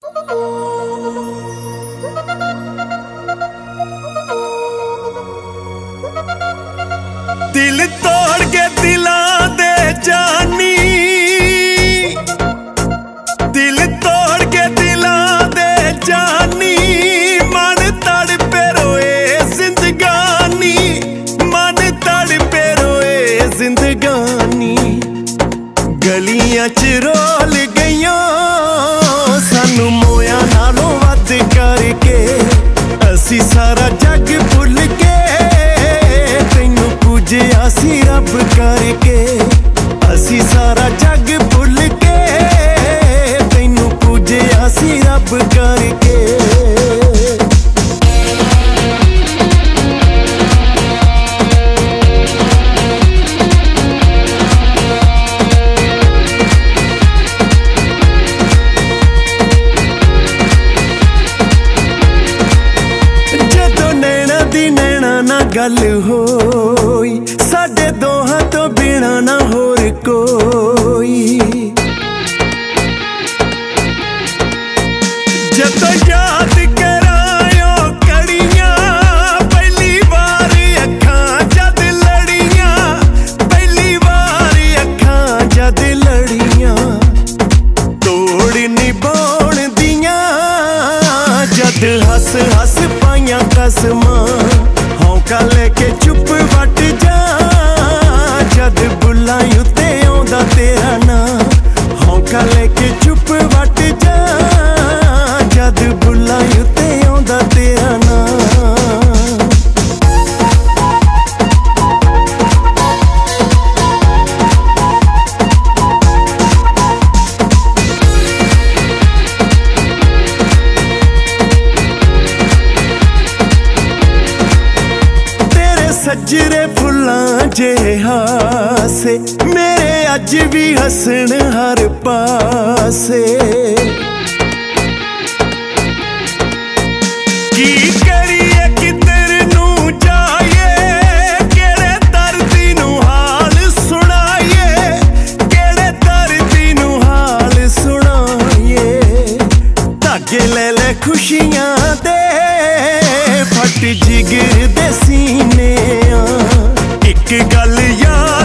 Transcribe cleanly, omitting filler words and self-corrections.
दिल तोड़ के दिलां दे जानी, दिल तोड़ के दिलां दे जानी, मन तड़पे रोए जिंदगानी, मन तड़पे रोए जिंदगानी। गलियां च रोल गईयां सानू मोया नालों वध करके, असी सारा जग भुल के तैनू पूजिया सी रब करके, असी सारा जग भुल के तैनू पूजिया सी रब करके। गल होई साडे दोहां तो बिना ना होर कोई, जदों याद करायो कड़ियां पहली बार अखां जद लड़ियां, पहली बार अखां जद लड़ियां। तोड़ निभाउण दियां जद हस हस पाइयां कसमां, हौका लेके चुप वट जा जद बुलां उत्ते आउंदा तेरा नां, हौका लेके चुप वट जा जद बुलां उत्ते आउंदा तेरा नां। सजरे फुल्लां जे हासे मेरे अज भी हसन हर पासे, की करिए किधर नू जाइए, केड़े दर्दी नू हाल सुनाइए, केड़े दर्दी नू हाल सुनाइए। धागे ले ले खुशियां दे फट जिगर दे सीने, एक गल याद